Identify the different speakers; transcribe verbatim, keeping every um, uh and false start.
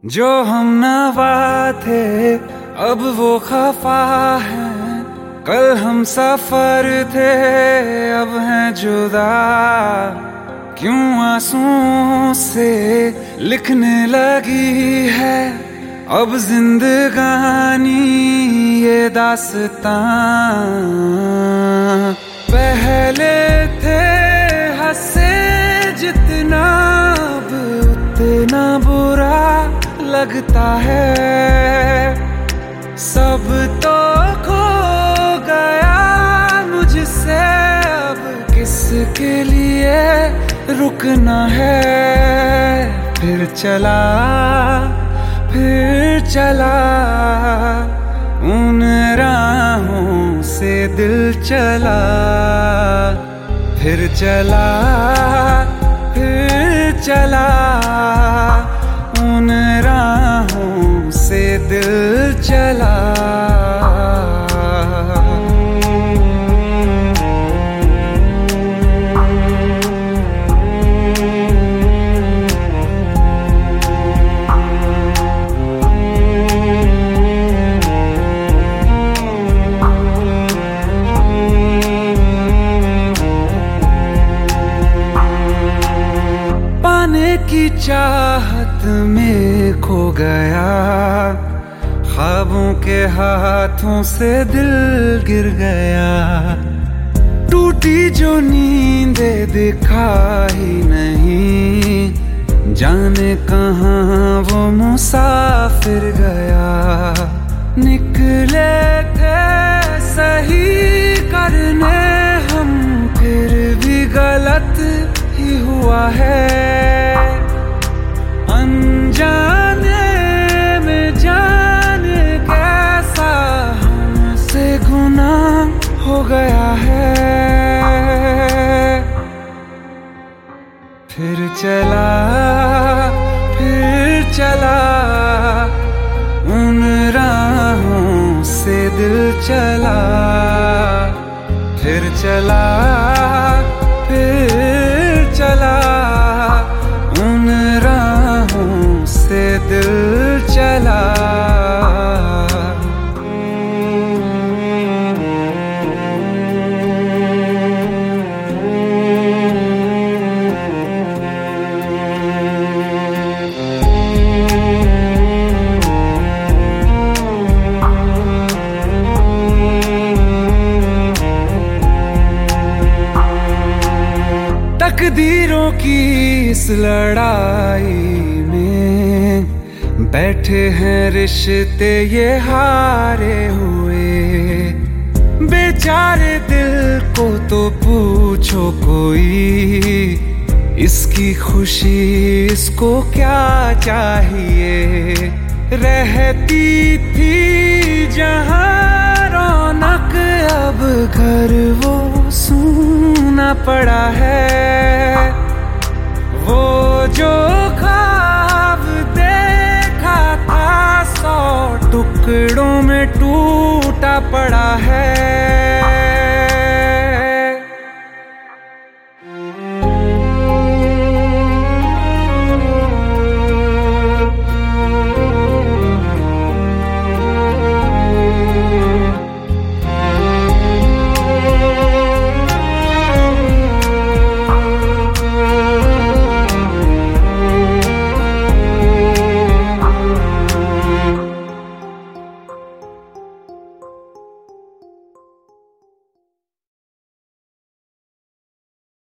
Speaker 1: जो हम नवा थे अब वो खफा है, कल हम सफर थे अब हैं जुदा। क्यों आंसुओं से लिखने लगी है अब जिंदगानी ये दास्तां। पहले थे हंसे जितना अब उतना बुरा लगता है। सब तो खो गया मुझसे, अब किसके लिए रुकना है। फिर चला फिर चला उन राहों से दिल चला। फिर चला फिर चला उन राहों से दिल चला। पाने की चाहत में खो गया, ख्वाबों के हाथों से दिल गिर गया। टूटी जो नींदे दिखा ही नहीं, जाने कहाँ वो मुसाफिर गया। निकले थे सही करने हम, फिर भी गलत ही हुआ है। अनजाने में जाने कैसा हमसे गुनाह हो गया है। फिर चला फिर चला उन राहों से दिल चला। फिर चला फिर चला उन राहों से दिल चला। तकदीरों की इस लड़ाई में बैठे हैं रिश्ते ये हारे हुए। बेचारे दिल को तो पूछो कोई, इसकी खुशी इसको क्या चाहिए। रहती थी जहां रौनक अब घर वो सूना पड़ा है। वो जो ख्वाब देखा था सौ टुकड़ों में टूटा पड़ा है।